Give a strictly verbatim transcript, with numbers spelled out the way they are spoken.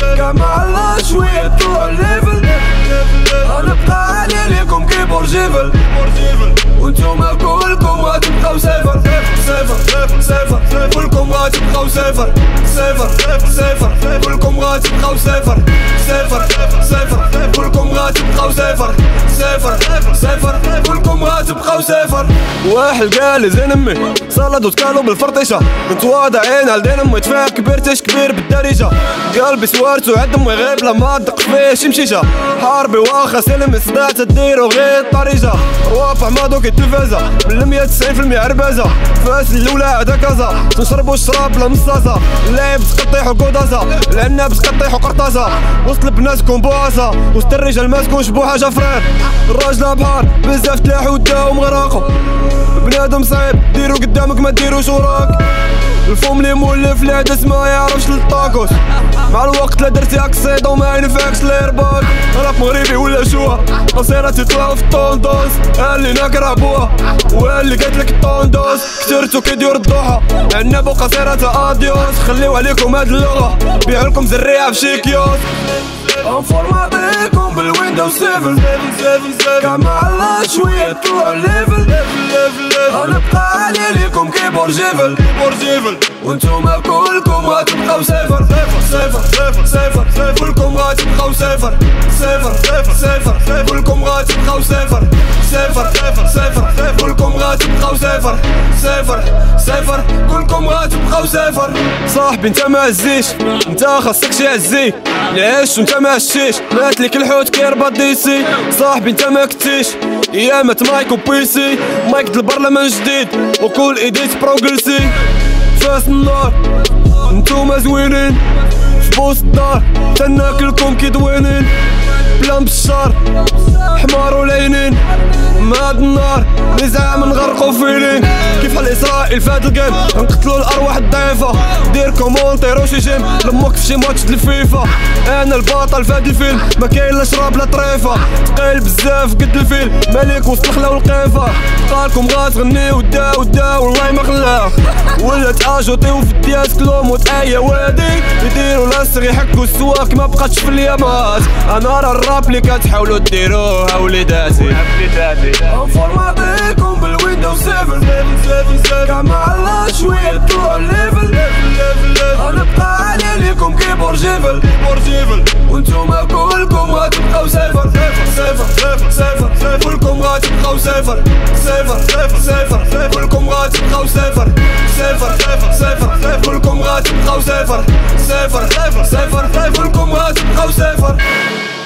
كاع مع الله شوية طلعو الليفل. غنبقى عالي ليكم كي بورجيفل، وانتوما كلكم غتبقاو صفر صفر صفر، كلكم غتبقاو صفر صفر صفر، كلكم غتبقاو صفر صفر صفر، كلكم غتبقاو صفر صفر صفر، كلكم غتبقاو صفر. واحد قال زين امي صلدو تكالو بالفرطيشه، متواضعين على دين امي تفاح كبرتش كبير بالدارجه. قلبي سوارتو عند امي غير بلا ما دق فيه شي مشيشه، حاربي واخا سلمي صداع تديرو غير طريجه. روافع ماضو كي التلفازه من المية وتسعين في المية عربازه، فاس الاولى عدا كازا تنشربو الشراب بلا مصاصه. اللاعب تقطيحو كودازا، العناب تقطيحو قرطاسه، وسط البنات كومبواسه، وسط الرجال ما تكونش بو حاجه فرير. الراجله بحار بزاف تلاحو داهم غراقو، بنادم صعيب ديرو قدامك ما ديروش وراك. الفم لي مولف العدس ما يعرفش للطاكوس، مع الوقت لا درتي اكسيد وما ينفعكش ليرباك. راب مغربي ولا شوها قصيرات يطلعو في الطوندوس، اللي نكره بوها واللي قالتلك الطوندوس. كثرتو كيدير الضحى عناب وقصيرات اديوس، خليو عليكم هاد اللغة بيعلكم زريعة في شي كيوس. انفورماتيكم بالويندوز سبعة كاع مع الله شوية طلعو الليفل. غنبقى عالي ليكم كي بورجيفل، وانتوما كلكم غتبقاو صفر صفر صفر، كلكم غتبقاو صفر صفر صفر، كلكم غتبقاو صفر صفر صفر، كلكم غتبقاو صفر صفر صفر، كلكم غتبقاو صفر. صاحبي انت ما عزيش، انت خاصك شي عزي، العيش وانت ما عشيش، مات ليك الحوت كيربط ديسي. صاحبي انت ما كنتيش ايامات مايك وبيسي، مايك د البرلمان جديد وكل ايديت بروغلسي. فاس النار انتوما زوينين في بوسط الدار، تناكلكم كي دوينين بلان بالشار حمار والعينين. مع هاد النار لي زعما نغرقو فيلين، كيف حال اسرائيل فهاد الجيم نقتلو الارواح الضعيفة. دير كومونتير وشي جيم لمك في شي ماتش د الفيفا. انا البطل فهاد الفيلم ما كاين لا شراب لا طريفة، ثقيل بزاف قد الفيلم مالك وسط الخلا والقيفة. قالكم غتغني ودا ودا والله ما خلاه، ولا تاجوطيو في الدياس كلهم وتايا وادي يديرو لاصق يحكو السواق ما بقاتش في اليامات. انا راه الراب لي كتحاولو ديروها وليداتي. انفورماتيكم بالويندوز سبعة كاع مع الله شوية طلعو الليفل. غنبقى عالي ليكم كي بورجيفل، وانتوما كلكم غتبقاو صفر صفر صفر، كلكم غتبقاو صفر صفر صفر، كلكم غتبقاو صفر صفر صفر، كلكم غتبقاو صفر صفر صفر، كلكم غتبقاو صفر.